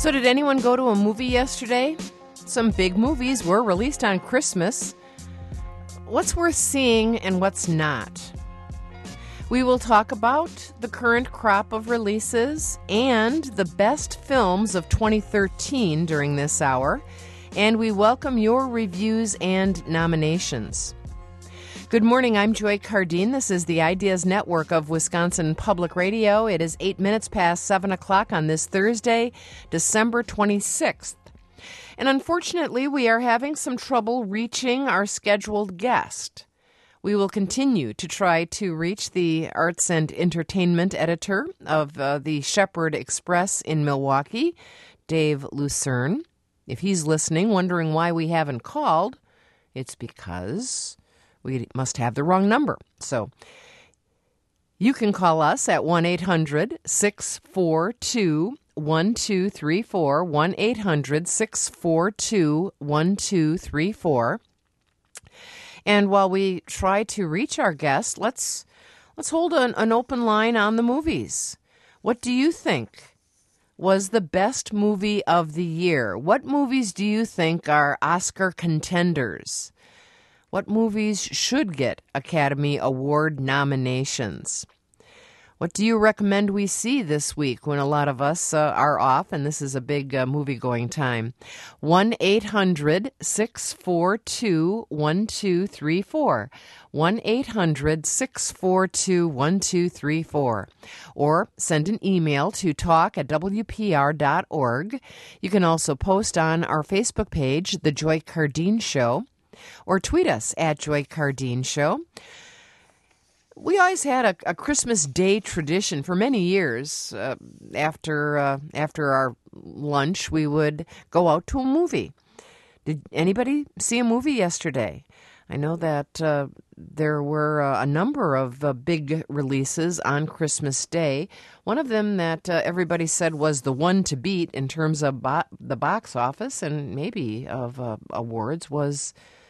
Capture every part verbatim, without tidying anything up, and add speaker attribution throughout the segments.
Speaker 1: So did anyone go to a movie yesterday? Some big movies were released on Christmas. What's worth seeing and what's not? We will talk about the current crop of releases and the best films of twenty thirteen during this hour, and we welcome your reviews and nominations. Good morning, I'm Joy Cardine. This is the Ideas Network of Wisconsin Public Radio. It is eight minutes past seven o'clock on this Thursday, December twenty-sixth. And unfortunately, we are having some trouble reaching our scheduled guest. We will continue to try to reach the arts and entertainment editor of uh, the Shepherd Express in Milwaukee, Dave Lucerne. If he's listening, wondering why we haven't called, it's because we must have the wrong number. So you can call us at one eight hundred six four two one two three four, one eight hundred six four two one two three four. And while we try to reach our guest, let's let's hold an, an open line on the movies. What do you think was the best movie of the year? What movies do you think are Oscar contenders? What movies should get Academy Award nominations? What do you recommend we see this week when a lot of us uh, are off, and this is a big uh, movie-going time? one eight hundred six four two one two three four. one eight hundred six four two one two three four. Or send an email to talk at w p r dot org. You can also post on our Facebook page, The Joy Cardine Show, or tweet us at Joy Cardine Show. We always had a, a Christmas Day tradition for many years. Uh, after uh, after our lunch, we would go out to a movie. Did anybody see a movie yesterday? I know that uh, there were uh, a number of uh, big releases on Christmas Day. One of them that uh, everybody said was the one to beat in terms of bo- the box office and maybe of uh, awards was,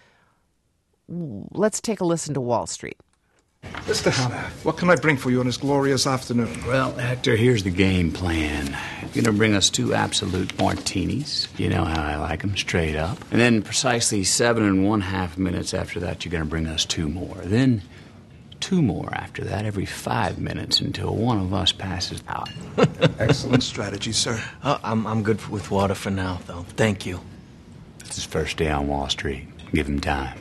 Speaker 1: let's take a listen to Wall Street.
Speaker 2: Mister Hanna, what can I bring for you on this glorious afternoon?
Speaker 3: Well, Hector, here's the game plan. You're going to bring us two absolute martinis. You know how I like them, straight up. And then precisely seven and one half minutes after that, you're going to bring us two more. Then two more after that every five minutes until one of us passes out.
Speaker 2: Excellent strategy, sir.
Speaker 4: Uh, I'm, I'm good with water for now, though. Thank you.
Speaker 3: It's his first day on Wall Street. Give him time.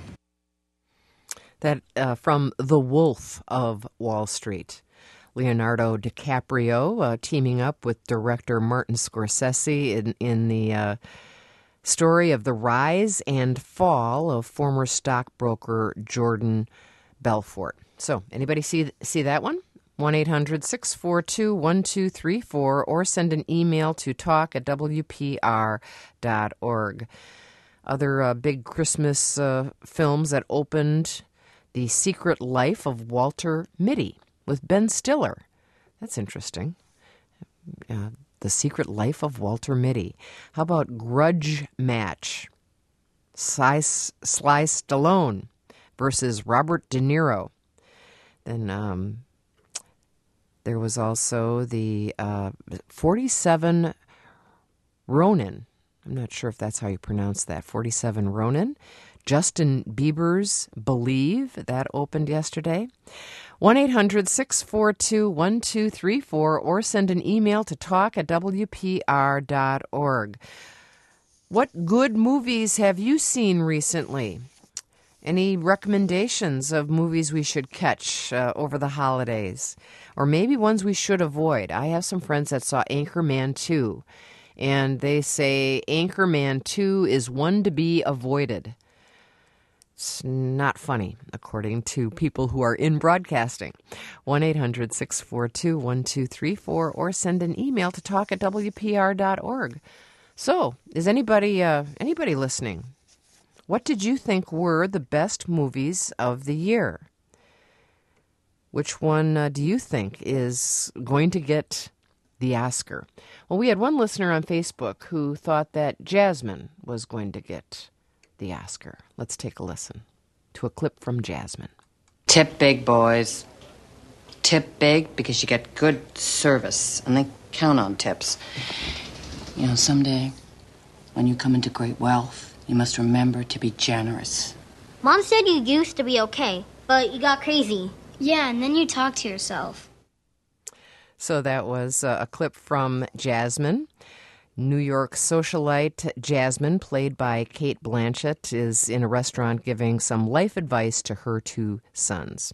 Speaker 1: That uh, from The Wolf of Wall Street. Leonardo DiCaprio uh, teaming up with director Martin Scorsese in, in the uh, story of the rise and fall of former stockbroker Jordan Belfort. So, anybody see see that one? one eight hundred six four two one two three four or send an email to talk at w p r dot org. Other uh, big Christmas uh, films that opened: The Secret Life of Walter Mitty with Ben Stiller. That's interesting. Uh, the Secret Life of Walter Mitty. How about Grudge Match? Sly, Sly Stallone versus Robert De Niro. Then um, there was also the uh, forty-seven Ronin. I'm not sure if that's how you pronounce that. forty-seven Ronin. Justin Bieber's Believe, that opened yesterday. one eight hundred six four two one two three four or send an email to talk at w p r dot org. What good movies have you seen recently? Any recommendations of movies we should catch uh, over the holidays? Or maybe ones we should avoid? I have some friends that saw Anchorman two, and they say Anchorman two is one to be avoided. It's not funny, according to people who are in broadcasting. one eight hundred six four two one two three four or send an email to talk at w p r dot org. So, is anybody uh, anybody listening? What did you think were the best movies of the year? Which one uh, do you think is going to get the Oscar? Well, we had one listener on Facebook who thought that Jasmine was going to get the Oscar. Let's take a listen to a clip from Jasmine.
Speaker 5: Tip big, boys. Tip big because you get good service, and they count on tips. You know, someday, when you come into great wealth, you must remember to be generous.
Speaker 6: Mom said you used to be okay, but you got crazy. Yeah, and then you talked to yourself.
Speaker 1: So that was uh, a clip from Jasmine. New York socialite Jasmine, played by Cate Blanchett, is in a restaurant giving some life advice to her two sons.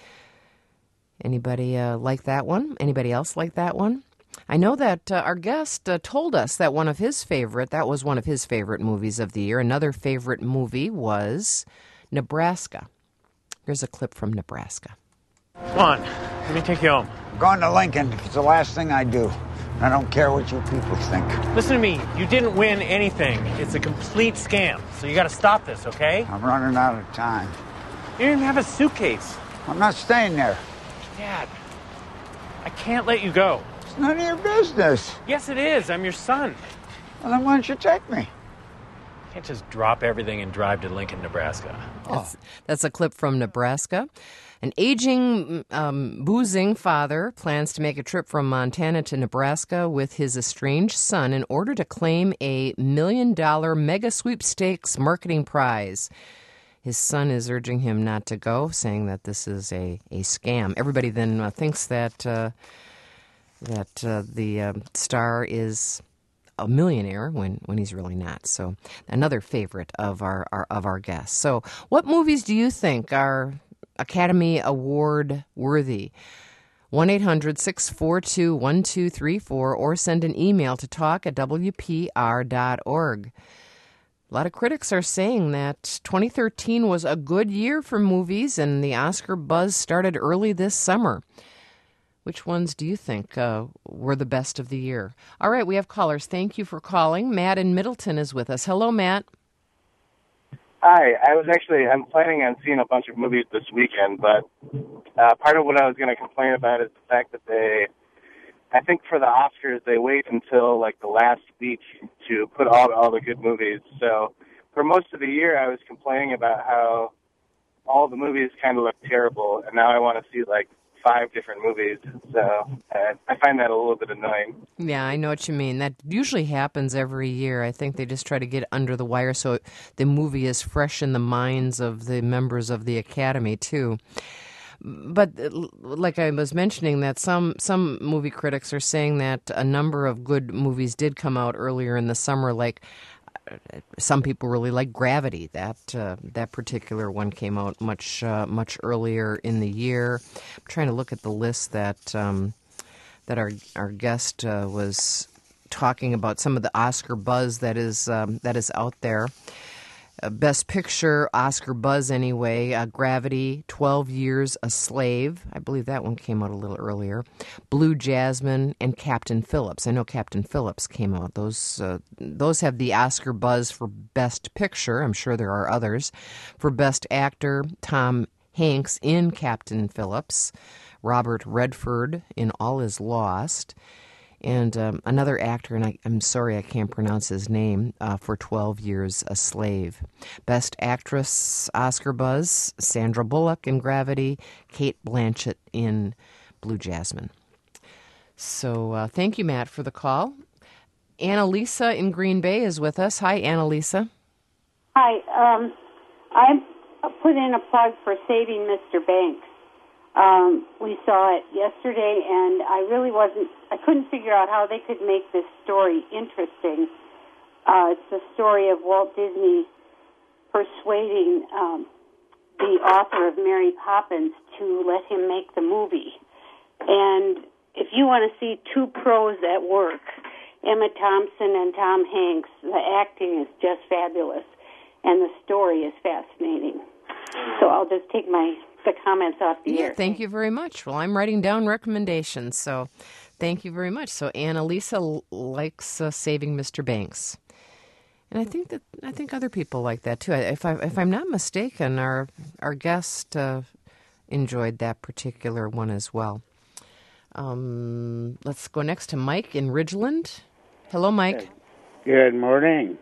Speaker 1: Anybody uh, like that one? Anybody else like that one? I know that uh, our guest uh, told us that one of his favorite, that was one of his favorite movies of the year. Another favorite movie was Nebraska. Here's a clip from Nebraska.
Speaker 7: Come on, let me take you home.
Speaker 8: I'm going to Lincoln. It's the last thing I do. I don't care what you people think.
Speaker 7: Listen to me. You didn't win anything. It's a complete scam. So you got to stop this, okay?
Speaker 8: I'm running out of time.
Speaker 7: You didn't even have a suitcase.
Speaker 8: I'm not staying there.
Speaker 7: Dad, I can't let you go.
Speaker 8: It's none of your business.
Speaker 7: Yes, it is. I'm your son.
Speaker 8: Well, then why don't you take me?
Speaker 7: You can't just drop everything and drive to Lincoln, Nebraska.
Speaker 1: That's, that's a clip from Nebraska. An aging, um, boozing father plans to make a trip from Montana to Nebraska with his estranged son in order to claim a million-dollar mega sweepstakes marketing prize. His son is urging him not to go, saying that this is a, a scam. Everybody then uh, thinks that uh, that uh, the uh, star is a millionaire when, when he's really not. So another favorite of our, our of our guests. So what movies do you think are Academy Award worthy? one eight hundred six four two one two three four or send an email to talk at w p r dot org. A lot of critics are saying that twenty thirteen was a good year for movies and the Oscar buzz started early this summer. Which ones do you think uh, were the best of the year? All right, we have callers. Thank you for calling. Matt in Middleton is with us. Hello, Matt.
Speaker 9: Hi, I was actually, I'm planning on seeing a bunch of movies this weekend, but uh, part of what I was going to complain about is the fact that they, I think for the Oscars, they wait until like the last week to put all, all the good movies. So for most of the year, I was complaining about how all the movies kind of look terrible, and now I want to see like five different movies, so uh, I find that a little bit annoying.
Speaker 1: Yeah, I know what you mean. That usually happens every year. I think they just try to get under the wire so the movie is fresh in the minds of the members of the Academy, too. But like I was mentioning, that some, some movie critics are saying that a number of good movies did come out earlier in the summer, like some people really like Gravity. That uh, that particular one came out much uh, much earlier in the year. I'm trying to look at the list that um, that our our guest uh, was talking about. Some of the Oscar buzz that is um, that is out there. Uh, Best Picture, Oscar buzz anyway. Uh, Gravity, twelve Years a Slave. I believe that one came out a little earlier. Blue Jasmine and Captain Phillips. I know Captain Phillips came out. Those uh, those have the Oscar buzz for Best Picture. I'm sure there are others. For Best Actor, Tom Hanks in Captain Phillips. Robert Redford in All Is Lost. And um, another actor, and I, I'm sorry I can't pronounce his name, uh, for twelve Years a Slave. Best Actress, Oscar buzz, Sandra Bullock in Gravity, Cate Blanchett in Blue Jasmine. So uh, thank you, Matt, for the call. Annalisa in Green Bay is with us. Hi, Annalisa.
Speaker 10: Hi. Um, I put in a plug for Saving Mister Banks. Um, we saw it yesterday, and I really wasn't, I couldn't figure out how they could make this story interesting. Uh, it's the story of Walt Disney persuading um, the author of Mary Poppins to let him make the movie. And if you want to see two pros at work, Emma Thompson and Tom Hanks, the acting is just fabulous, and the story is fascinating. So I'll just take my the comments off the
Speaker 1: yeah,
Speaker 10: air.
Speaker 1: Thank you very much. Well, I'm writing down recommendations, so thank you very much. So Annalisa l- likes uh, Saving Mister Banks, and I think that I think other people like that too. If I if I'm not mistaken, our our guest uh, enjoyed that particular one as well. Um, let's go next to Mike in Ridgeland. Hello, Mike.
Speaker 11: Good morning.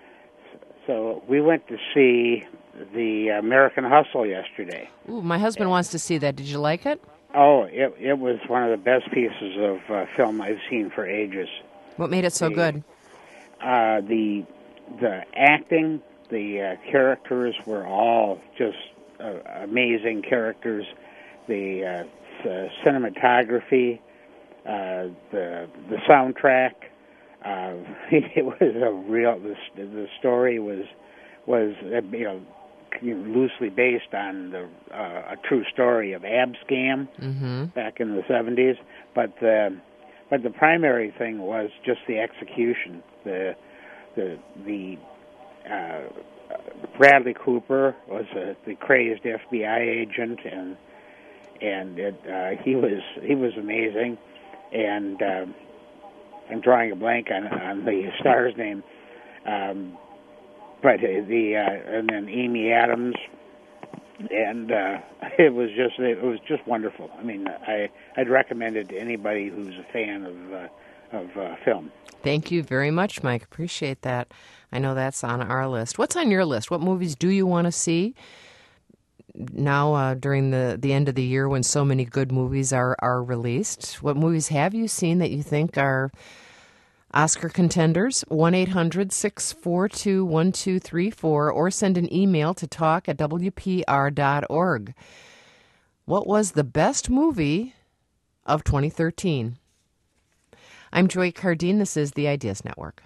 Speaker 11: So we went to see the American Hustle yesterday.
Speaker 1: Ooh, my husband and, wants to see that. Did you like it?
Speaker 11: Oh, it it was one of the best pieces of uh, film I've seen for ages.
Speaker 1: What made it so
Speaker 11: the,
Speaker 1: good?
Speaker 11: uh, the the acting, the uh, characters were all just uh, amazing characters. The, uh, the cinematography, uh, the the soundtrack. Uh, it was a real. The, the story was was uh, you know loosely based on the uh, a true story of Abscam
Speaker 1: mm-hmm.
Speaker 11: back in the seventies. But the but the primary thing was just the execution. The the the uh, Bradley Cooper was a, the crazed F B I agent, and and it, uh, he was he was amazing. And uh, I'm drawing a blank on on the star's name, um, but the uh, and then Amy Adams, and uh, it was just it was just wonderful. I mean, I I'd recommend it to anybody who's a fan of uh, of uh, film.
Speaker 1: Thank you very much, Mike. Appreciate that. I know that's on our list. What's on your list? What movies do you want to see now uh, during the, the end of the year when so many good movies are, are released? What movies have you seen that you think are Oscar contenders? one eight hundred six four two one two three four or send an email to talk at w p r dot org. What was the best movie of twenty thirteen? I'm Joy Cardine. This is the Ideas Network.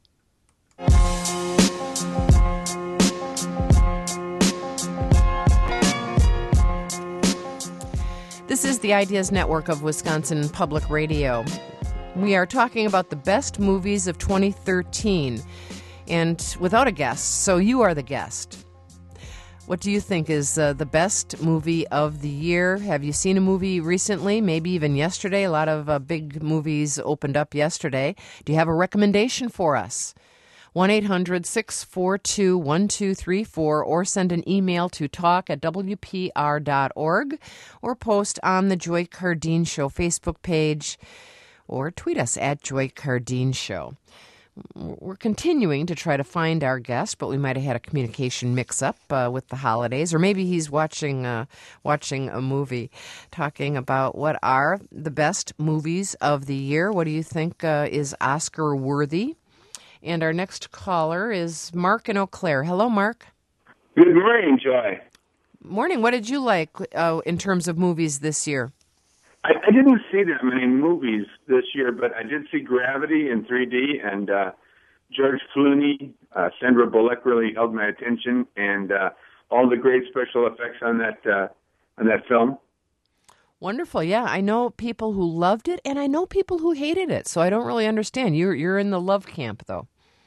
Speaker 1: This is the Ideas Network of Wisconsin Public Radio. We are talking about the best movies of twenty thirteen, and without a guest, so you are the guest. What do you think is uh, the best movie of the year? Have you seen a movie recently, maybe even yesterday? A lot of uh, big movies opened up yesterday. Do you have a recommendation for us? one eight hundred six four two one two three four or send an email to talk at w p r dot org or post on the Joy Cardine Show Facebook page or tweet us at Joy Cardine Show. We're continuing to try to find our guest, but we might have had a communication mix-up uh, with the holidays, or maybe he's watching uh, watching a movie, talking about what are the best movies of the year. What do you think uh, is Oscar-worthy? And our next caller is Mark in Eau Claire. Hello, Mark.
Speaker 12: Good morning, Joy.
Speaker 1: Morning. What did you like uh, in terms of movies this year?
Speaker 12: I, I didn't see that many movies this year, but I did see Gravity in three D, and uh, George Clooney, uh, Sandra Bullock really held my attention, and uh, all the great special effects on that uh, on that film.
Speaker 1: Wonderful, yeah. I know people who loved it, and I know people who hated it, so I don't really understand. You're you're in the love camp, though.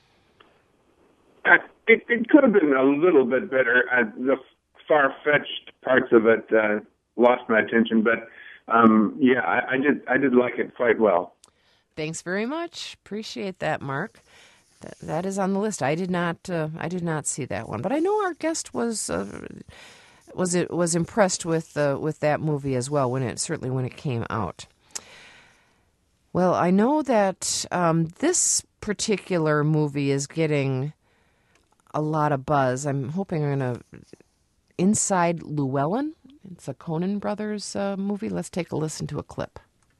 Speaker 12: Uh, it, it could have been a little bit better. Uh, the far-fetched parts of it uh, lost my attention, but. Um, yeah, I, I did. I did like it quite well.
Speaker 1: Thanks very much. Appreciate that, Mark. That, that is on the list. I did not. Uh, I did not see that one, but I know our guest was uh, was it was impressed with uh, with that movie as well when it certainly when it came out. Well, I know that um, this particular movie is getting a lot of buzz. I'm hoping I'm going to Inside Llewellyn. It's a Coen Brothers uh, movie. Let's take a listen to a clip.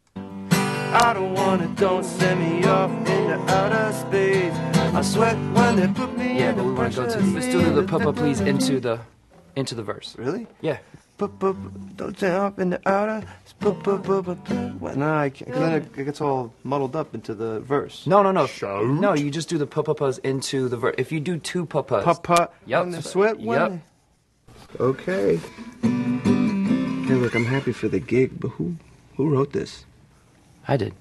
Speaker 13: I don't want it, don't send me off into outer space. I sweat when they put me
Speaker 14: yeah,
Speaker 13: in
Speaker 14: but
Speaker 13: the
Speaker 14: we want to go to the, let's do the papa please into the into the verse.
Speaker 13: Really?
Speaker 14: Yeah.
Speaker 13: Don't send off into outer What? No, I can't. Cause then it, it gets all muddled up into the verse.
Speaker 14: No, no, no.
Speaker 13: Shout.
Speaker 14: No, you just do the papas into the verse. If you do two papas.
Speaker 13: Papa.
Speaker 14: Yep.
Speaker 13: Sweat when.
Speaker 14: Yep.
Speaker 13: Okay. Hey, look, I'm happy for the gig, but who who wrote this?
Speaker 14: I did.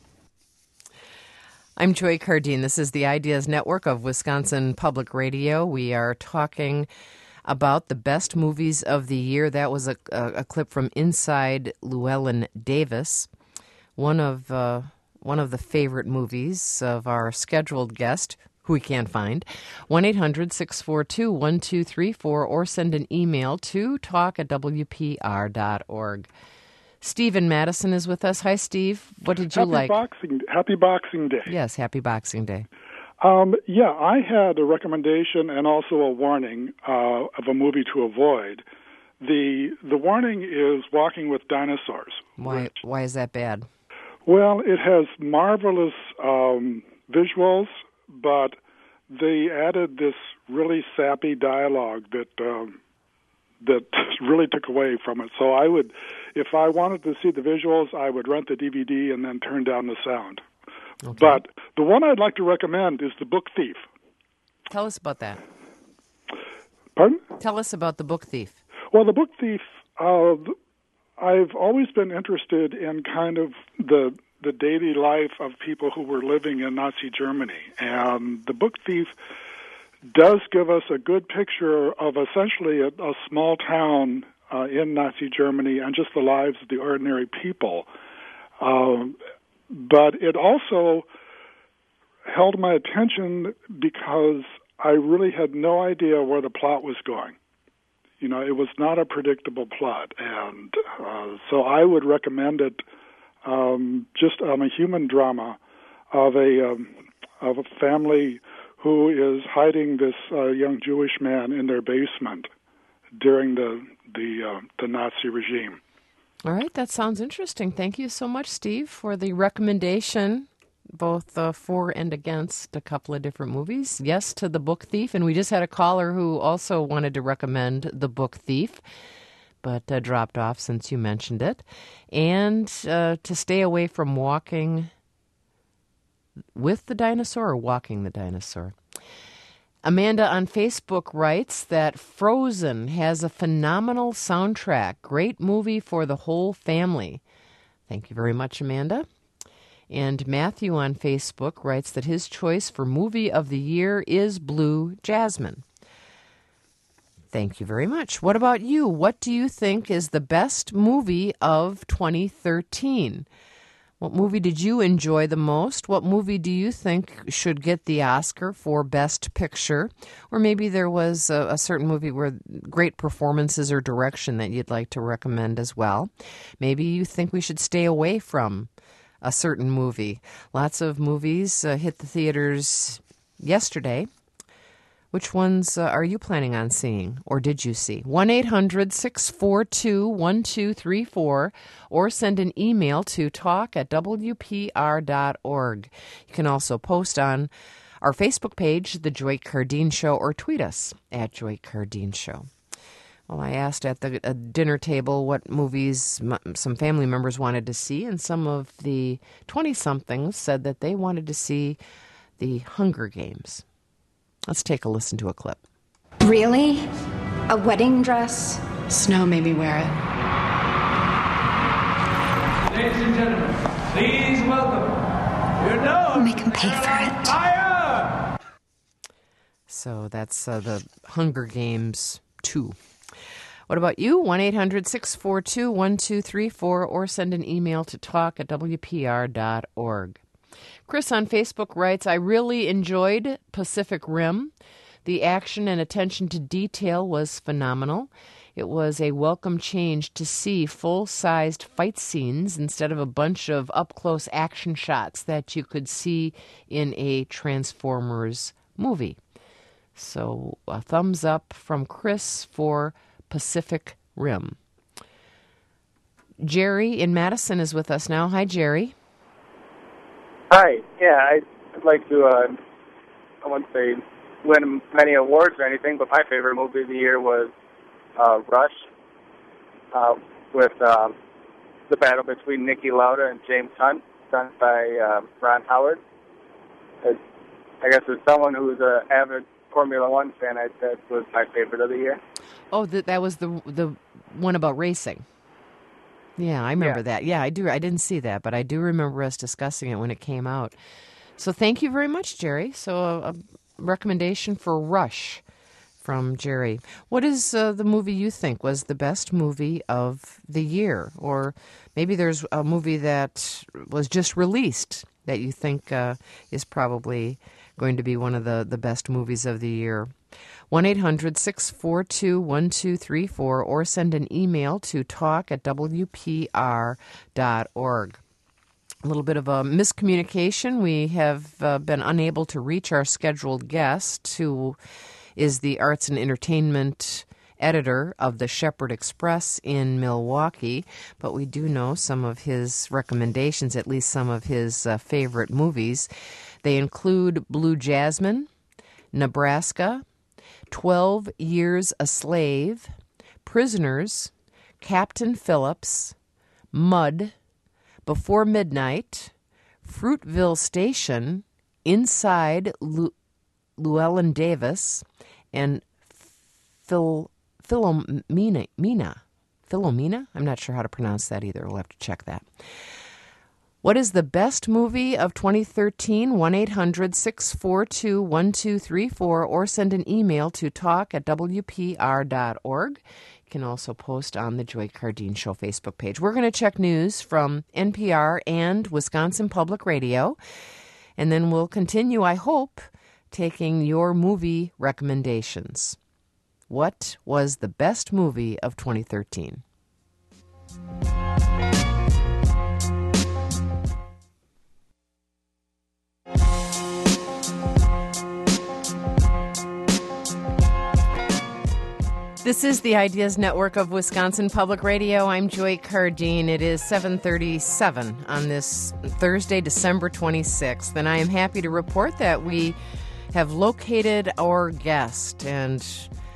Speaker 1: I'm Joy Cardine. This is the Ideas Network of Wisconsin Public Radio. We are talking about the best movies of the year. That was a, a, a clip from Inside Llewellyn Davis, one of uh, one of the favorite movies of our scheduled guest, who we can't find. one eight hundred six four two one two three four or send an email to talk at w p r dot org. Steve in Madison is with us. Hi, Steve. What did you
Speaker 15: happy
Speaker 1: like?
Speaker 15: Boxing, happy Boxing Day.
Speaker 1: Yes, happy Boxing Day.
Speaker 15: Um, yeah, I had a recommendation and also a warning uh, of a movie to avoid. The the warning is Walking with Dinosaurs.
Speaker 1: Why Why is that bad?
Speaker 15: Well, it has marvelous um, visuals, but they added this really sappy dialogue that um, that really took away from it. So I would, if I wanted to see the visuals, I would rent the D V D and then turn down the sound. Okay. But the one I'd like to recommend is The Book Thief.
Speaker 1: Tell us about that.
Speaker 15: Pardon?
Speaker 1: Tell us about The Book Thief.
Speaker 15: Well, The Book Thief, uh, I've always been interested in kind of the the daily life of people who were living in Nazi Germany. And The Book Thief does give us a good picture of essentially a, a small town uh, in Nazi Germany and just the lives of the ordinary people. Um, but it also held my attention because I really had no idea where the plot was going. You know, it was not a predictable plot. And uh, so I would recommend it um, just on a human drama of a um, of a family who is hiding this uh, young Jewish man in their basement during the the uh, the Nazi regime.
Speaker 1: All right, that sounds interesting. Thank you so much, Steve, for the recommendation, both uh, for and against a couple of different movies. Yes to The Book Thief, and we just had a caller who also wanted to recommend The Book Thief, but uh, dropped off since you mentioned it. And uh, to stay away from walking with the dinosaur or walking the dinosaur. Amanda on Facebook writes that Frozen has a phenomenal soundtrack. Great movie for the whole family. Thank you very much, Amanda. And Matthew on Facebook writes that his choice for movie of the year is Blue Jasmine. Thank you very much. What about you? What do you think is the best movie of twenty thirteen? What movie did you enjoy the most? What movie do you think should get the Oscar for Best Picture? Or maybe there was a, a certain movie where great performances or direction that you'd like to recommend as well. Maybe you think we should stay away from a certain movie. Lots of movies uh, hit the theaters yesterday. Which ones uh, are you planning on seeing, or did you see? one eight hundred six four two one two three four, or send an email to talk at w p r dot org. You can also post on our Facebook page, The Joy Cardine Show, or tweet us at Joy Cardine Show. Well, I asked at the uh, dinner table what movies m- some family members wanted to see, and some of the twenty-somethings said that they wanted to see The Hunger Games. Let's take a listen to a clip.
Speaker 16: Really? A wedding dress? Snow made me wear it.
Speaker 17: Ladies and gentlemen, please welcome. You know,
Speaker 16: make him pay for it.
Speaker 17: Fire!
Speaker 1: So that's uh, the Hunger Games two. What about you? one eight hundred six four two one two three four, or send an email to talk at w p r dot org. Chris on Facebook writes, I really enjoyed Pacific Rim. The action and attention to detail was phenomenal. It was a welcome change to see full-sized fight scenes instead of a bunch of up-close action shots that you could see in a Transformers movie. So a thumbs up from Chris for Pacific Rim. Jerry in Madison is with us now. Hi, Jerry.
Speaker 9: Hi. Yeah, I'd like to, uh, I wouldn't say win many awards or anything, but my favorite movie of the year was uh, Rush, uh, with um, the battle between Niki Lauda and James Hunt, done by uh, Ron Howard. It, I guess as someone who's an avid Formula One fan, I, that was my favorite of the year.
Speaker 1: Oh, that that was the the one about racing. Yeah, I remember yeah. that. Yeah, I do. I didn't see that, but I do remember us discussing it when it came out. So thank you very much, Jerry. So a, a recommendation for Rush from Jerry. What is uh, the movie you think was the best movie of the year? Or maybe there's a movie that was just released that you think uh, is probably going to be one of the, the best movies of the year. one eight hundred six four two one two three four, or send an email to talk at w p r dot org. A little bit of a miscommunication. We have uh, been unable to reach our scheduled guest, who is the arts and entertainment editor of the Shepherd Express in Milwaukee, but we do know some of his recommendations, at least some of his uh, favorite movies. They include Blue Jasmine, Nebraska, twelve Years a Slave, Prisoners, Captain Phillips, Mud, Before Midnight, Fruitville Station, Inside Lu- Llewellyn Davis, and Phil Philomena. Mina. Philomena? I'm not sure how to pronounce that either. We'll have to check that. What is the best movie of twenty thirteen? one eight hundred six four two one two three four or send an email to talk at w p r dot org. You can also post on the Joy Cardine Show Facebook page. We're going to check news from N P R and Wisconsin Public Radio, and then we'll continue, I hope, taking your movie recommendations. What was the best movie of twenty thirteen? This is the Ideas Network of Wisconsin Public Radio. I'm Joy Cardine. It is seven thirty-seven on this Thursday, December twenty-sixth, and I am happy to report that we have located our guest, and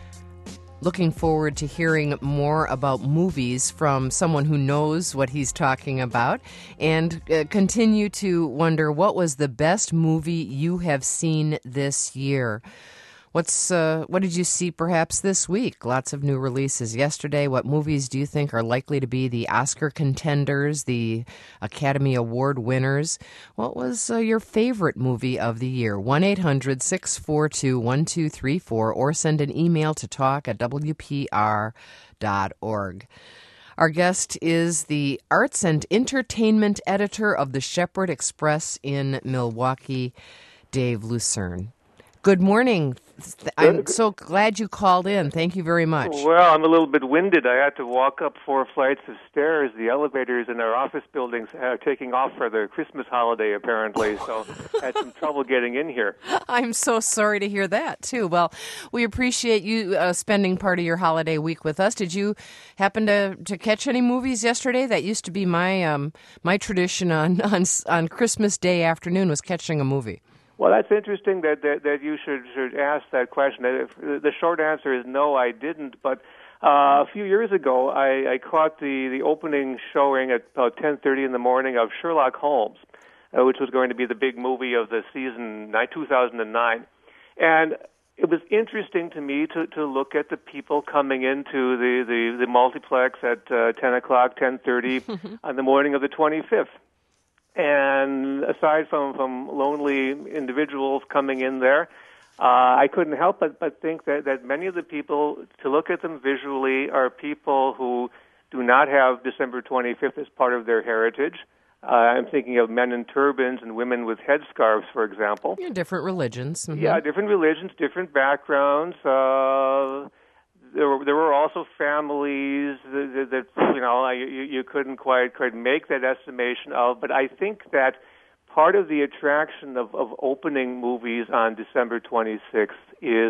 Speaker 1: looking forward to hearing more about movies from someone who knows what he's talking about, and uh, continue to wonder what was the best movie you have seen this year. What's uh, what did you see perhaps this week? Lots of new releases yesterday. What movies do you think are likely to be the Oscar contenders, the Academy Award winners? What was uh, your favorite movie of the year? one eight hundred six four two one two three four or send an email to talk at w p r dot org. Our guest is the arts and entertainment editor of the Shepherd Express in Milwaukee, Dave Lucerne. Good morning. I'm so glad you called in. Thank you very much.
Speaker 18: Well, I'm a little bit winded. I had to walk up four flights of stairs. The elevators in our office buildings are taking off for the Christmas holiday, apparently, so I had some trouble getting in here.
Speaker 1: I'm so sorry to hear that, too. Well, we appreciate you uh, spending part of your holiday week with us. Did you happen to, to catch any movies yesterday? That used to be my um, my tradition on, on, on Christmas Day afternoon, was catching a movie.
Speaker 18: Well, that's interesting that, that, that you should, should ask that question. The short answer is no, I didn't. But uh, a few years ago, I, I caught the, the opening showing at about ten thirty in the morning of Sherlock Holmes, uh, which was going to be the big movie of the season two thousand nine. And it was interesting to me to, to look at the people coming into the, the, the multiplex at uh, ten o'clock, ten thirty on the morning of the twenty-fifth. And aside from, from lonely individuals coming in there, uh, I couldn't help but, but think that, that many of the people, to look at them visually, are people who do not have December twenty-fifth as part of their heritage. Uh, I'm thinking of men in turbans and women with headscarves, for example.
Speaker 1: Yeah, different religions. Mm-hmm.
Speaker 18: Yeah, different religions, different backgrounds. Uh, There were, there were also families that, that you know you, you couldn't quite quite make that estimation of, but I think that part of the attraction of, of opening movies on December twenty-sixth is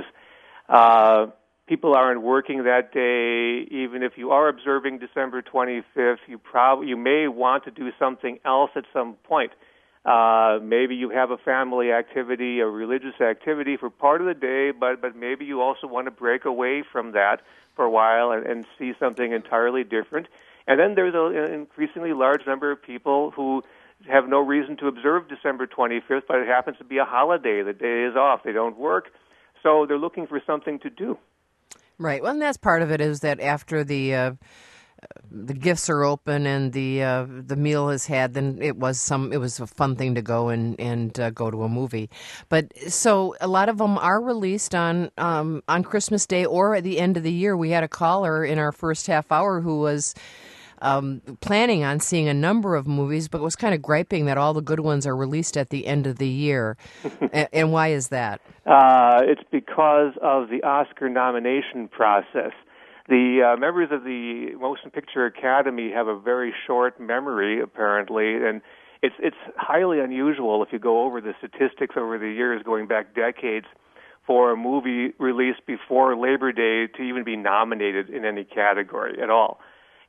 Speaker 18: uh, people aren't working that day. Even if you are observing December twenty-fifth, you probably you may want to do something else at some point. Uh, maybe you have a family activity, a religious activity for part of the day, but, but maybe you also want to break away from that for a while and, and see something entirely different. And then there's an increasingly large number of people who have no reason to observe December twenty-fifth, but it happens to be a holiday. The day is off. They don't work. So they're looking for something to do.
Speaker 1: Right. Well, and that's part of it, is that after the... Uh the gifts are open and the uh, the meal is had, then it was some it was a fun thing to go and and uh, go to a movie. But so a lot of them are released on um, on Christmas Day or at the end of the year. We had a caller in our first half hour who was um, planning on seeing a number of movies, but was kind of griping that all the good ones are released at the end of the year. and, and why is that?
Speaker 18: Uh, it's because of the Oscar nomination process. The uh, members of the Motion Picture Academy have a very short memory, apparently, and it's it's highly unusual if you go over the statistics over the years, going back decades, for a movie released before Labor Day to even be nominated in any category at all.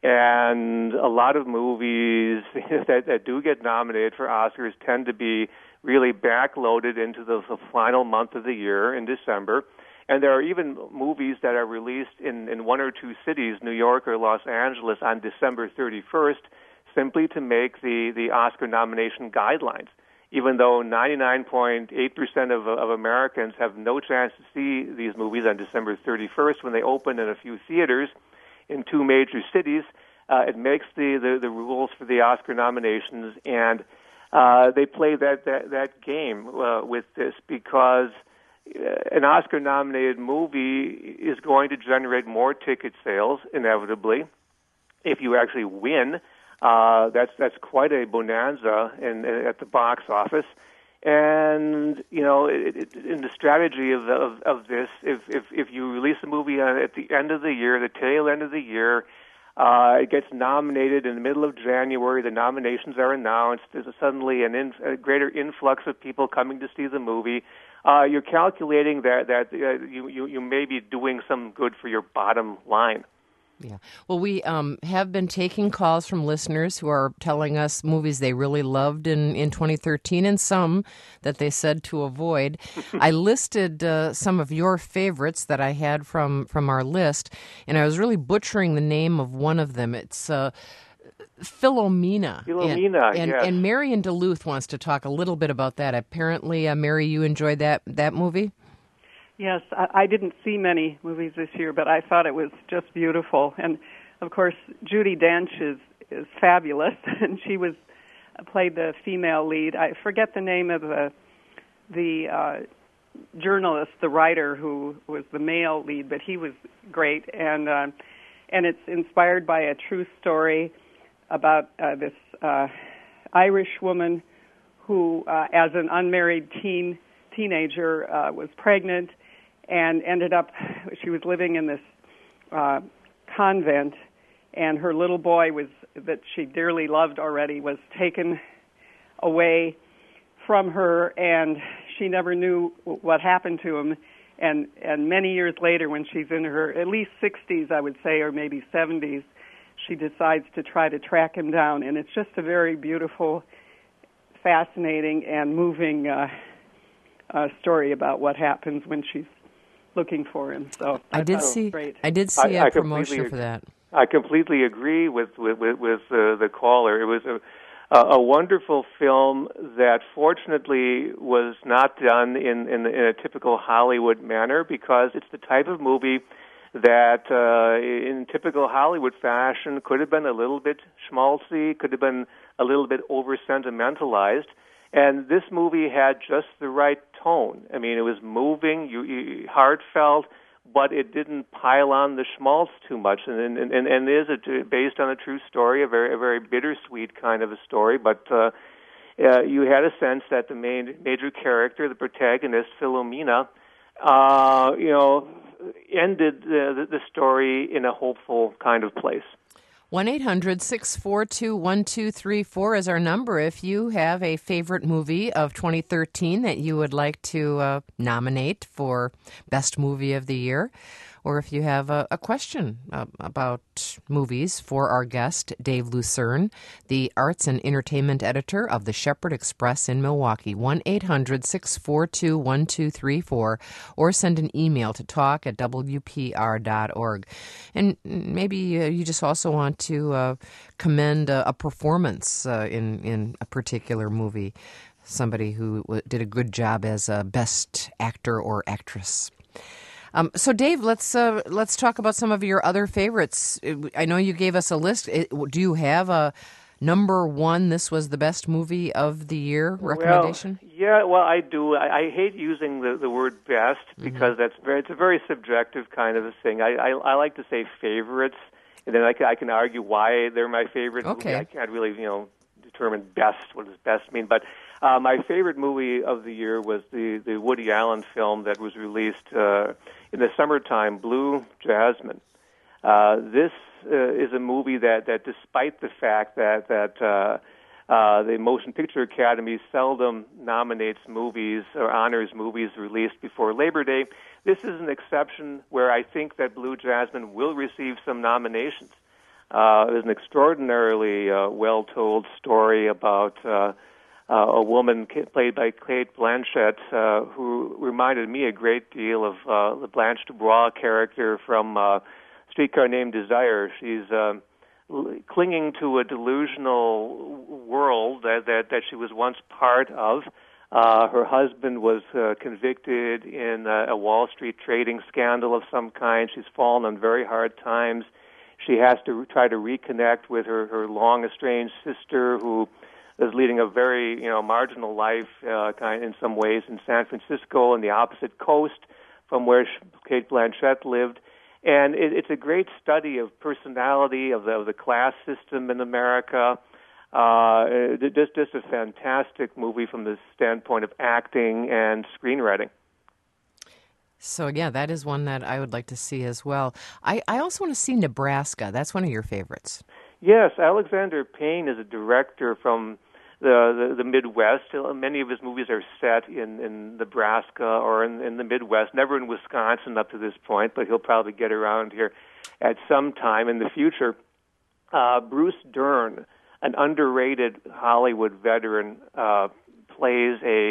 Speaker 18: And a lot of movies that, that do get nominated for Oscars tend to be really backloaded into the, the final month of the year in December. And there are even movies that are released in, in one or two cities, New York or Los Angeles, on December thirty-first, simply to make the, the Oscar nomination guidelines, even though ninety-nine point eight percent of, of Americans have no chance to see these movies on December thirty-first when they open in a few theaters in two major cities. Uh, it makes the, the, the rules for the Oscar nominations, and uh, they play that, that, that game uh, with this because an Oscar-nominated movie is going to generate more ticket sales, inevitably. If you actually win, uh, that's that's quite a bonanza in, at the box office. And you know, it, it, in the strategy of, of of this, if if if you release a movie at the end of the year, the tail end of the year, uh, it gets nominated in the middle of January. The nominations are announced. There's suddenly an in, a greater influx of people coming to see the movie. Uh, you're calculating that that uh, you, you you may be doing some good for your bottom line.
Speaker 1: Yeah. Well, we um, have been taking calls from listeners who are telling us movies they really loved in, in twenty thirteen and some that they said to avoid. I listed uh, some of your favorites that I had from, from our list, and I was really butchering the name of one of them. It's uh, Philomena.
Speaker 18: Philomena,
Speaker 1: and, and,
Speaker 18: yes.
Speaker 1: and Mary in Duluth wants to talk a little bit about that. Apparently, uh, Mary, you enjoyed that, that movie?
Speaker 19: Yes, I, I didn't see many movies this year, but I thought it was just beautiful. And, of course, Judi Dench is, is fabulous, and she was played the female lead. I forget the name of the, the uh, journalist, the writer who was the male lead, but he was great. And, uh, and it's inspired by a true story about uh, this uh, Irish woman who, uh, as an unmarried teen teenager, uh, was pregnant and ended up, she was living in this uh, convent, and her little boy was that she dearly loved already was taken away from her, and she never knew what happened to him. And and many years later, when she's in her at least sixties, I would say, or maybe seventies, she decides to try to track him down. And it's just a very beautiful, fascinating, and moving uh, uh, story about what happens when she's looking for him. So
Speaker 1: I, I did see. Great. I did see
Speaker 18: I,
Speaker 1: a
Speaker 18: I
Speaker 1: promotion for that.
Speaker 18: I completely agree with with with, with uh, the caller. It was a a wonderful film that fortunately was not done in, in, in a typical Hollywood manner, because it's the type of movie that uh, in typical Hollywood fashion could have been a little bit schmaltzy, could have been a little bit over-sentimentalized. And this movie had just the right tone. I mean, it was moving, you, you, heartfelt, but it didn't pile on the schmaltz too much. And and and, and it is a, based on a true story, a very a very bittersweet kind of a story. But uh, uh, you had a sense that the main major character, the protagonist, Philomena, uh, you know, ended the, the story in a hopeful kind of place.
Speaker 1: one eight hundred six four two one two three four is our number if you have a favorite movie of twenty thirteen that you would like to uh, nominate for Best Movie of the Year, or if you have a, a question uh, about movies for our guest, Dave Lucerne, the Arts and Entertainment Editor of the Shepherd Express in Milwaukee. one eight hundred six four two one two three four, or send an email to talk at w p r dot org. And maybe uh, you just also want to uh, commend a, a performance uh, in, in a particular movie, somebody who w- did a good job as a best actor or actress. Um, so, Dave, let's uh, let's talk about some of your other favorites. I know you gave us a list. Do you have a number one, this was the best movie of the year recommendation?
Speaker 18: Well, yeah, well, I do. I, I hate using the, the word best because mm-hmm. that's very, it's a very subjective kind of a thing. I, I, I like to say favorites, and then I can, I can argue why they're my favorite
Speaker 1: okay.
Speaker 18: movie. I can't really, you know, determine best. What does best mean? But uh, my favorite movie of the year was the, the Woody Allen film that was released uh, in the summertime, Blue Jasmine. Uh, this uh, is a movie that, that, despite the fact that that uh, uh, the Motion Picture Academy seldom nominates movies or honors movies released before Labor Day, this is an exception where I think that Blue Jasmine will receive some nominations. Uh, there's an extraordinarily uh, well-told story about uh, uh, a woman played by Cate Blanchett, uh, who reminded me a great deal of uh, the Blanche Dubois character from uh, Streetcar Named Desire. She's um, clinging to a delusional world that, that, that she was once part of. Uh, her husband was uh, convicted in a, a Wall Street trading scandal of some kind. She's fallen on very hard times. She has to try to reconnect with her, her long-estranged sister, who is leading a very, you know, marginal life, uh, kind in some ways, in San Francisco, on the opposite coast from where Cate Blanchett lived. And it, it's a great study of personality, of the, of the class system in America. Uh, just, just a fantastic movie from the standpoint of acting and screenwriting.
Speaker 1: So, yeah, that is one that I would like to see as well. I, I also want to see Nebraska. That's one of your favorites.
Speaker 18: Yes, Alexander Payne is a director from the, the, the Midwest. Many of his movies are set in, in Nebraska or in, in the Midwest, never in Wisconsin up to this point, but he'll probably get around here at some time in the future. Uh, Bruce Dern, an underrated Hollywood veteran, uh, plays a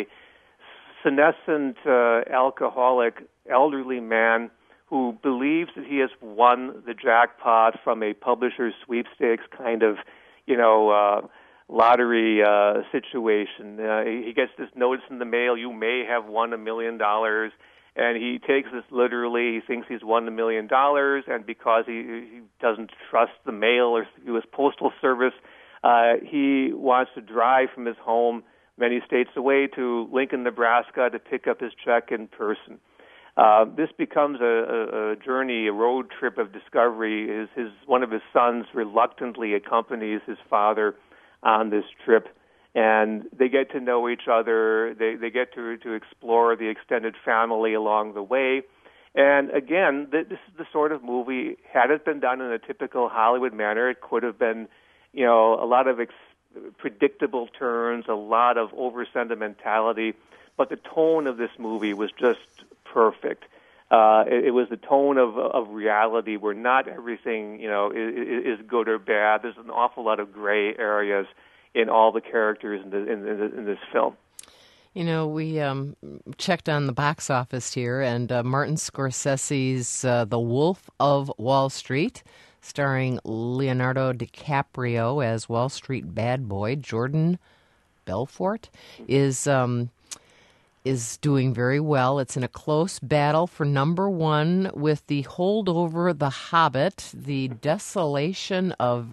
Speaker 18: senescent uh, alcoholic elderly man who believes that he has won the jackpot from a publisher's sweepstakes kind of, you know, uh, lottery uh, situation. Uh, he, he gets this notice in the mail, you may have won a million dollars, and he takes this literally. He thinks he's won a million dollars, and because he, he doesn't trust the mail or U S Postal Service, Uh, he wants to drive from his home many states away to Lincoln, Nebraska to pick up his check in person. Uh, this becomes a, a, a journey, a road trip of discovery. His, his, one of his sons reluctantly accompanies his father on this trip, and they get to know each other. They, they get to, to explore the extended family along the way. And again, this is the sort of movie, had it been done in a typical Hollywood manner, it could have been, you know, a lot of ex- predictable turns, a lot of over-sentimentality, but the tone of this movie was just perfect. Uh, it, it was the tone of of reality where not everything, you know, is, is good or bad. There's an awful lot of gray areas in all the characters in, the, in, in, in this film.
Speaker 1: You know, we um, checked on the box office here, and uh, Martin Scorsese's uh, The Wolf of Wall Street, starring Leonardo DiCaprio as Wall Street bad boy Jordan Belfort, is um, is doing very well. It's in a close battle for number one with the holdover The Hobbit, The Desolation of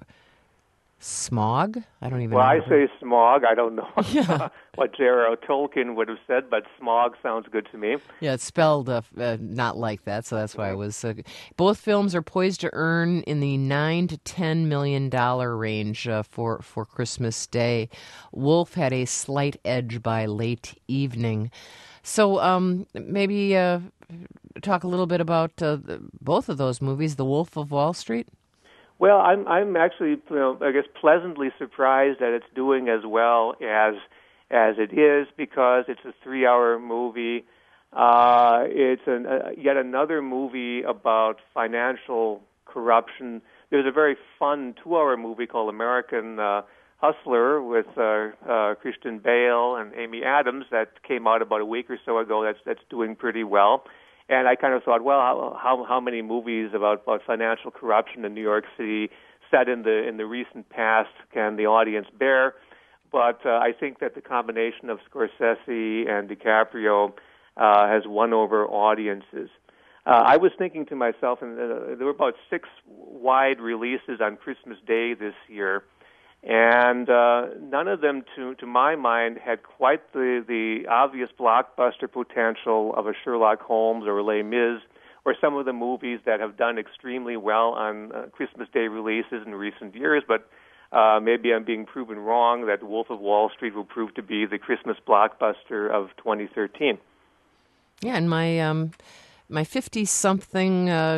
Speaker 1: Smog. I don't even
Speaker 18: well,
Speaker 1: know.
Speaker 18: Well, I say smog. I don't know
Speaker 1: yeah.
Speaker 18: what J R R Tolkien would have said, but smog sounds good to me.
Speaker 1: Yeah, it's spelled uh, uh, not like that, so that's why I was. Uh, both films are poised to earn in the nine to ten million dollar range uh, for for Christmas Day. Wolf had a slight edge by late evening. So um, maybe uh, talk a little bit about uh, both of those movies, The Wolf of Wall Street.
Speaker 18: Well, I'm I'm actually, you know, I guess pleasantly surprised that it's doing as well as as it is, because it's a three-hour movie. Uh, it's an, uh, yet another movie about financial corruption. There's a very fun two-hour movie called American uh, Hustler with uh, uh, Christian Bale and Amy Adams that came out about a week or so ago. That's that's doing pretty well. And I kind of thought, well, how how, how many movies about, about financial corruption in New York City set in the in the recent past can the audience bear? But uh, I think that the combination of Scorsese and DiCaprio uh, has won over audiences. Uh, I was thinking to myself, and uh, there were about six wide releases on Christmas Day this year, and uh, none of them, to to my mind, had quite the, the obvious blockbuster potential of a Sherlock Holmes or Les Mis, or some of the movies that have done extremely well on uh, Christmas Day releases in recent years. But uh, maybe I'm being proven wrong that Wolf of Wall Street will prove to be the Christmas blockbuster of twenty thirteen.
Speaker 1: Yeah, and my um, my fifty-something uh,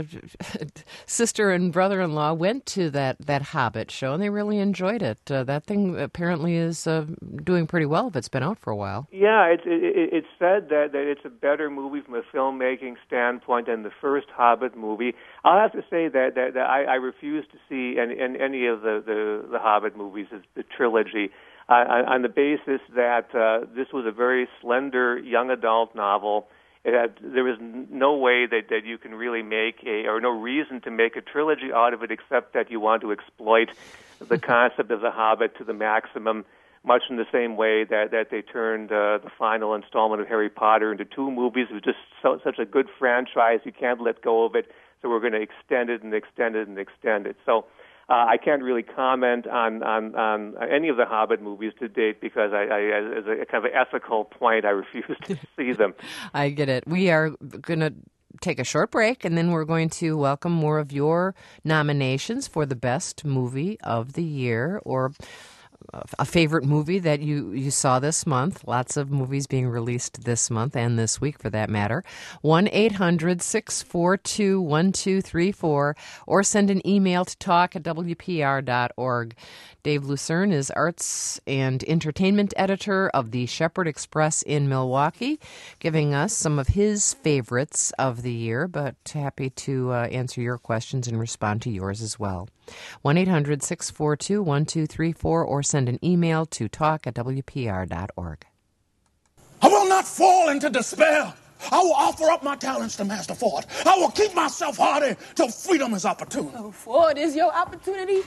Speaker 1: sister and brother-in-law went to that, that Hobbit show, and they really enjoyed it. Uh, that thing apparently is uh, doing pretty well if it's been out for a while.
Speaker 18: Yeah, it's it, it's said that, that it's a better movie from a filmmaking standpoint than the first Hobbit movie. I'll have to say that, that, that I, I refuse to see any, any of the, the, the Hobbit movies, the trilogy. on, on the basis that uh, this was a very slender young adult novel. It had, there was no way that, that you can really make a, or no reason to make a trilogy out of it except that you want to exploit the concept of The Hobbit to the maximum, much in the same way that, that they turned uh, the final installment of Harry Potter into two movies. It was just so, such a good franchise, you can't let go of it, so we're going to extend it and extend it and extend it. So uh, I can't really comment on, on, on any of the Hobbit movies to date because I, I, as a kind of an ethical point, I refuse to see them.
Speaker 1: I get it. We are going to take a short break, and then we're going to welcome more of your nominations for the best movie of the year or a favorite movie that you, you saw this month. Lots of movies being released this month and this week, for that matter. one eight hundred six four two one two three four or send an email to talk at w p r dot org. Dave Lucerne is arts and entertainment editor of the Shepherd Express in Milwaukee, giving us some of his favorites of the year, but happy to uh, answer your questions and respond to yours as well. one eight hundred six four two one two three four or send an email to talk at w p r dot org.
Speaker 20: I will not fall into despair. I will offer up my talents to Master Ford. I will keep myself hardy till freedom is opportune.
Speaker 21: Oh, Ford is your opportunity?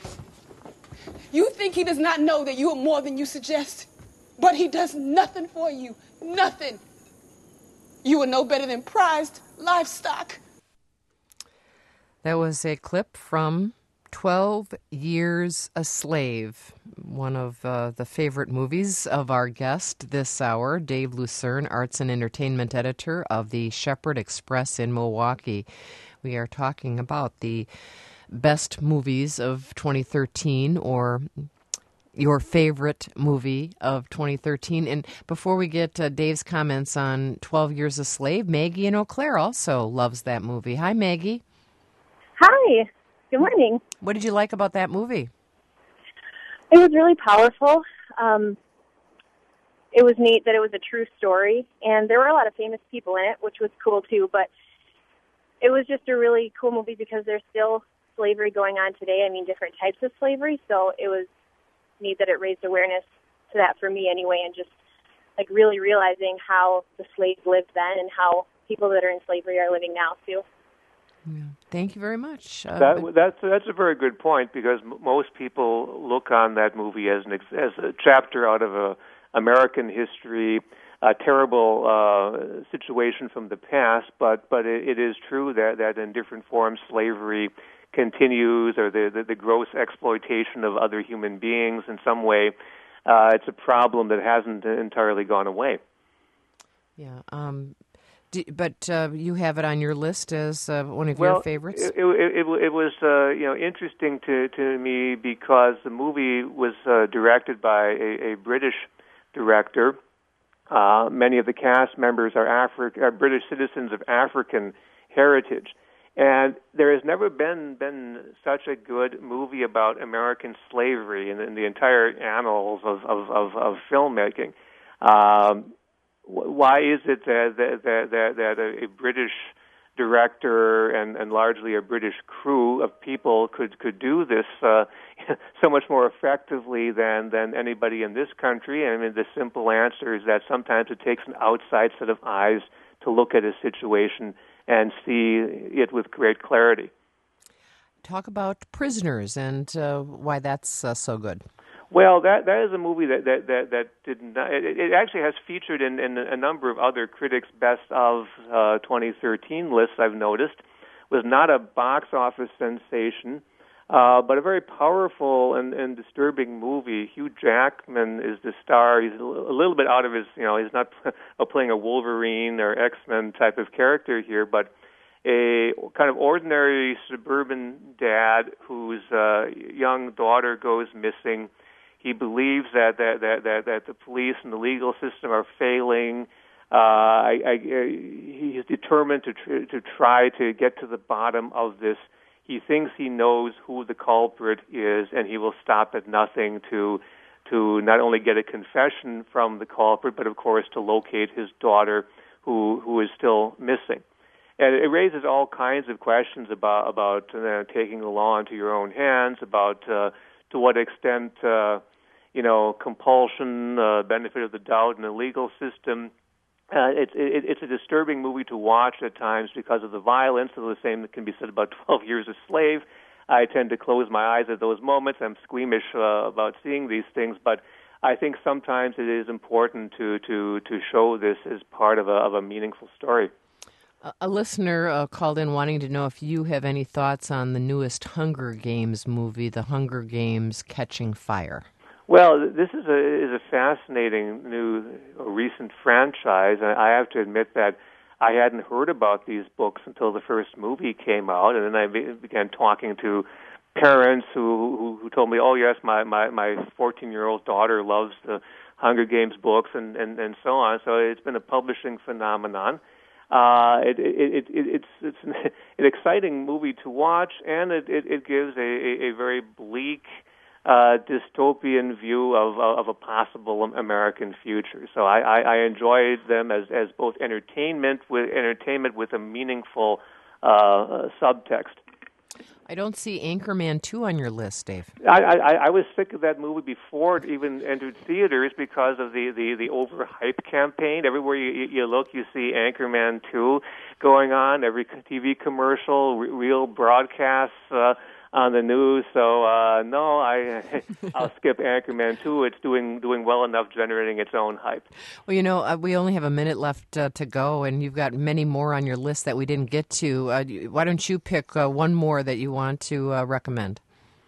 Speaker 21: You think he does not know that you are more than you suggest, but he does nothing for you. Nothing. You are no better than prized livestock.
Speaker 1: That was a clip from twelve Years a Slave, one of uh, the favorite movies of our guest this hour, Dave Lucerne, arts and entertainment editor of the Shepherd Express in Milwaukee. We are talking about the best movies of twenty thirteen, or your favorite movie of twenty thirteen. And before we get uh, Dave's comments on twelve Years a Slave, Maggie in Eau Claire also loves that movie. Hi, Maggie.
Speaker 22: Hi. Good morning.
Speaker 1: What did you like about that movie?
Speaker 22: It was really powerful. Um, it was neat that it was a true story, and there were a lot of famous people in it, which was cool too, but it was just a really cool movie because there's still slavery going on today. I mean, different types of slavery, so it was neat that it raised awareness to that for me anyway, and just like really realizing how the slaves lived then and how people that are in slavery are living now too.
Speaker 1: Yeah. Thank you very much. Uh,
Speaker 18: that, that's that's a very good point because m- most people look on that movie as an ex- as a chapter out of a American history, a terrible uh, situation from the past. But but it, it is true that, that in different forms slavery continues, or the, the the gross exploitation of other human beings in some way. Uh, it's a problem that hasn't entirely gone away.
Speaker 1: Yeah. Um, Do, but uh, you have it on your list as uh, one of
Speaker 18: well,
Speaker 1: your favorites?
Speaker 18: It, it, it, it was uh, you know interesting to, to me because the movie was uh, directed by a, a British director. Uh, many of the cast members are, Afri- are British citizens of African heritage. And there has never been been such a good movie about American slavery in, in the entire annals of, of, of, of filmmaking. Um, Why is it that that that, that a, a British director and, and largely a British crew of people could, could do this uh, so much more effectively than, than anybody in this country? I mean, the simple answer is that sometimes it takes an outside set of eyes to look at a situation and see it with great clarity.
Speaker 1: Talk about Prisoners and uh, why that's uh, so good.
Speaker 18: Well, that that is a movie that that that, that did not. It, it actually has featured in, in a number of other critics' best of uh, twenty thirteen lists. I've noticed was not a box office sensation, uh, but a very powerful and, and disturbing movie. Hugh Jackman is the star. He's a little bit out of his, you know, he's not playing a Wolverine or X-Men type of character here, but a kind of ordinary suburban dad whose uh, young daughter goes missing. He believes that that, that that that the police and the legal system are failing. Uh, I, I, he is determined to tr- to try to get to the bottom of this. He thinks he knows who the culprit is, and he will stop at nothing to to not only get a confession from the culprit, but of course to locate his daughter, who who is still missing. And it raises all kinds of questions about about uh, taking the law into your own hands, about uh, to what extent uh, you know, compulsion, uh, benefit of the doubt in the legal system. Uh, it's it, it's a disturbing movie to watch at times because of the violence. So the same that can be said about twelve Years a Slave. I tend to close my eyes at those moments. I'm squeamish uh, about seeing these things, but I think sometimes it is important to to to show this as part of a of a meaningful story.
Speaker 1: A, a listener uh, called in wanting to know if you have any thoughts on the newest Hunger Games movie, The Hunger Games: Catching Fire.
Speaker 18: Well, this is a is a fascinating new or recent franchise. I have to admit that I hadn't heard about these books until the first movie came out, and then I be, began talking to parents who, who who told me, "Oh yes, my my my fourteen-year-old daughter loves the Hunger Games books," and and and so on. So it's been a publishing phenomenon. Uh, it, it, it, it, it's it's an, an exciting movie to watch, and it it, it gives a, a, a very bleak, Uh, dystopian view of of a possible American future. So I, I, I enjoyed them as, as both entertainment with entertainment with a meaningful uh, subtext.
Speaker 1: I don't see Anchorman two on your list, Dave.
Speaker 18: I, I, I was sick of that movie before it even entered theaters because of the, the, the overhype campaign. Everywhere you, you look, you see Anchorman two going on, every T V commercial, re- real broadcasts, uh, on the news, so uh, no, I I'll skip Anchorman two. It's doing doing well enough, generating its own hype.
Speaker 1: Well, you know, uh, we only have a minute left uh, to go, and you've got many more on your list that we didn't get to. Uh, why don't you pick uh, one more that you want to uh, recommend?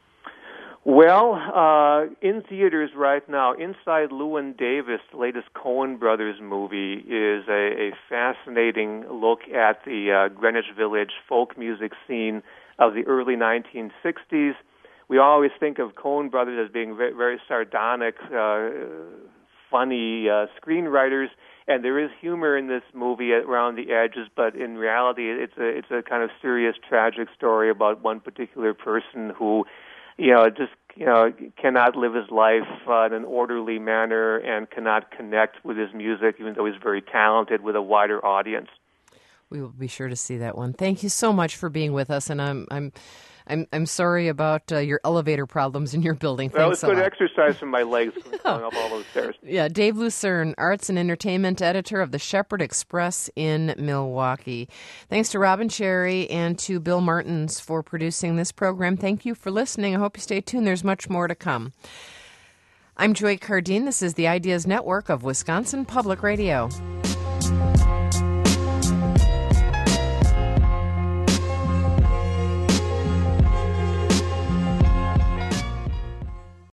Speaker 18: Well, uh, in theaters right now, Inside Llewyn Davis, the latest Coen Brothers movie, is a, a fascinating look at the uh, Greenwich Village folk music scene of the early nineteen sixties. We always think of Coen Brothers as being very, very sardonic, uh, funny uh, screenwriters, and there is humor in this movie around the edges, but in reality it's a it's a kind of serious, tragic story about one particular person who, you know, just you know cannot live his life uh, in an orderly manner and cannot connect with his music, even though he's very talented, with a wider audience.
Speaker 1: We will be sure to see that one. Thank you so much for being with us, and I'm I'm I'm I'm sorry about uh, your elevator problems in your building.
Speaker 18: Well,
Speaker 1: Thanks
Speaker 18: it's good
Speaker 1: a lot.
Speaker 18: exercise for my legs going up all those stairs.
Speaker 1: Yeah, Dave Lucerne, Arts and Entertainment Editor of the Shepherd Express in Milwaukee. Thanks to Robin Cherry and to Bill Martins for producing this program. Thank you for listening. I hope you stay tuned. There's much more to come. I'm Joy Cardine. This is the Ideas Network of Wisconsin Public Radio.